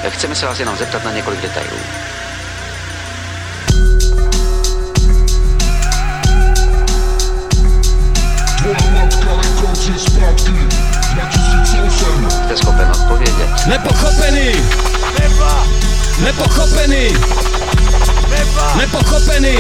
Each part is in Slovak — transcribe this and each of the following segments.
Chceme se vás jenom zeptat na několik detailů. Jste schopen odpovědět? Nepochopený! Nepochopený! Nepochopený!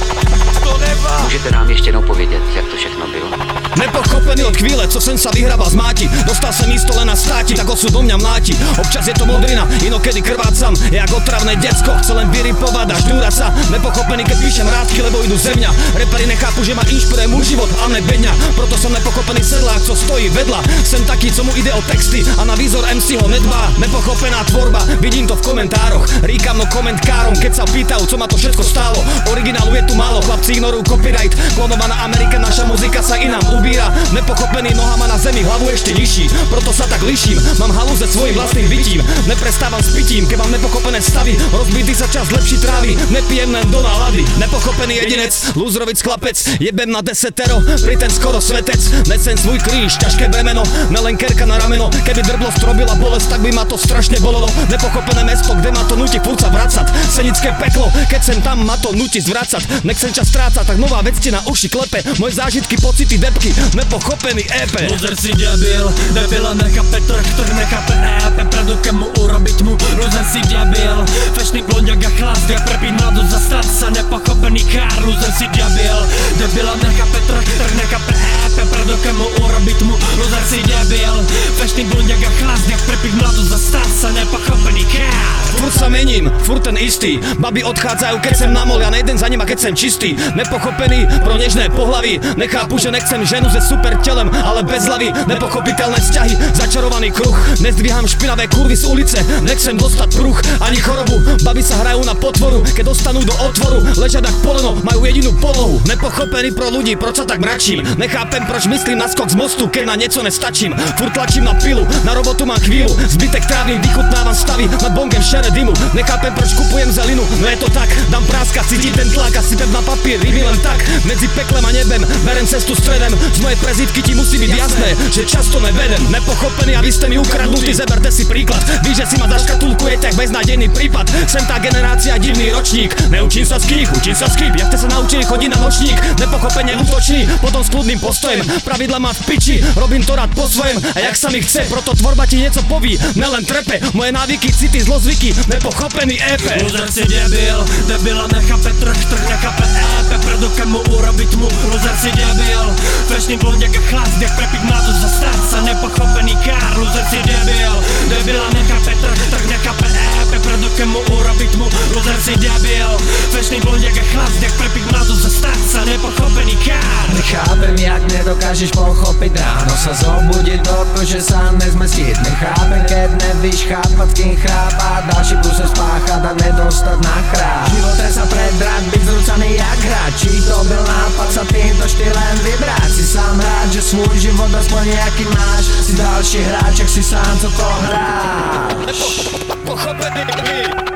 Můžete nám ještě jednou povědět, jak to všechno bylo? Nepochopený od chvíle, co jsem sa vyhrabal z máti. Dostal jsem místo len na státi, tak osud do mňa mláti. Občas je to modrina, inokedy krvácam. Jak otravné decko, chce len vyripovať a ždúrať sa. Nepochopený, keď píšem rádky, lebo idú ze mňa. Reperi nechápu, že ma inšpiruje môj život a ne beňa. Proto som nepochopený sedlák, co stojí vedľa. Sem taký, co mu ide o texty a na výzor MC ho nedbá. Nepochopená tvorba, vidím to v komentároch. Ríkam no komentkárom, keď sa pýtajú, co ma to všetko stálo. Originálu je tu málo, chlapci ignorujú copyright. Klonovaná Amerika, naša muzika sa inám ubíra. Nepochopený, nohama na zemi, hlavu ešte nižší. Proto sa tak liším, mám halúze svojim vlastným bytím. Neprestávam s pitím, keď mám nepochopené stavy. Rozbitý sa čas lepší trávy, nepijem len do nálady. Nepochopený jedinec, lúzrovic chlapec. Jebem na desetero, pri ten skoro svetec. Nesem svůj kríž, ťažké bremeno, nelen kerka na rameno. Keby drblosť robila bolesť, tak by ma to strašne bolelo. Nepochopené mesto, kde ma to nutí furt sa vracať. Senické peklo, keď sem tam ma to nutí zvracať. Nechcem čas strácať, tak nová vec ti na uši klepe. Moje zážitky, pocity, depky, nepochopený EP. Loser si debil, debila nechápe trh nechápe EP. Predu kemu urobiť mu, loser si debil. Fešný blondiak a chlast, ja prepín mladosť za stát sa. Nepochopený kár, loser si debil. Debila nechápe trh nechápe EP. Predu kemu urobiť mu, loser si debil. Fešný blondiak a chlast, ja prepín mladosť za stát sa. Nepochopený kár. Furt sa mením, furt ten istý. Baby odchádzajú, keď sem na mol, ja nejden za nima, keď sem čistý. Nepochopený pro nežné pohlavy. Nechápu, že nechcem ženu se super telem, ale bez hlavy. Nepochopiteľné vzťahy, začarovaný kruh. Nezdvíham špinavé kurvy z ulice, nechcem dostať pruh ani chorobu. Baby sa hrajú na potvoru, keď dostanú do otvoru. Ležia tak poleno, majú jedinú polohu. Nepochopený pro ľudí, proč sa tak mračím. Nechápem, proč myslím na skok z mostu, keď na nieco nestačím. Furt tlačím na pilu, na robotu mám chvíľu. Zbytek trávy vychutnávam stavy, nad bongem šere dymu. Nechápem, proč kupujem zelinu, no je to tak. Dám práska, cítim ten tlak a sypem na papír, ryby len tak. Medzi peklem a nebem, berem cestu stredem. Z mojej prezivky ti musí byť jasné, že často nevedem. Nepochopený a vy ste mi ukradnutí, zeberte si príklad. Víš, že si ma zaškatulkuje tak beznádejný prípad. Sem tá generácia divný ročník. Neučím sa z kníh, učím sa z chýb. Jak ste sa naučili chodiť na nočník? Nepochopenie útočný, potom s kľudným postojem. Pravidla má v piči, robím to rád po svojem. A jak sa mi chce, proto tvorba ti niečo poví. Nelen trepe, moje návyky, city, zlozvyky. Nepochopený EP. Loser si debil, debila nechápe trh nechápe EP. Predu kemu urobiť mu, loser si debil. Fešný blondiak a chlast, jak prepiť mladosť za stát sa. Nepochopený kár, loser si debil. Debila nechápe trh nechápe EP. Predu kemu urobiť mu, loser si debil. Fešný blondiak a chlast, jak prepiť mladosť za stát sa. Nepochopený kár. Nechápem, jak nedokážeš pochopiť. Ráno sa zobudiť do to, že sa nezmestiť. Nechápem, keď nevíš chápať, kým chrápať. Další kuse spáchať a nedostať na chráp. V živote sa predrať, byť zrúcaný jak hráč. Či to byl nápad sa týmto štýlem vybrať. Si sám rád, že svůj život aspoň nejaký máš. Si další hráč, jak si sám co to hráš. Nepochopený.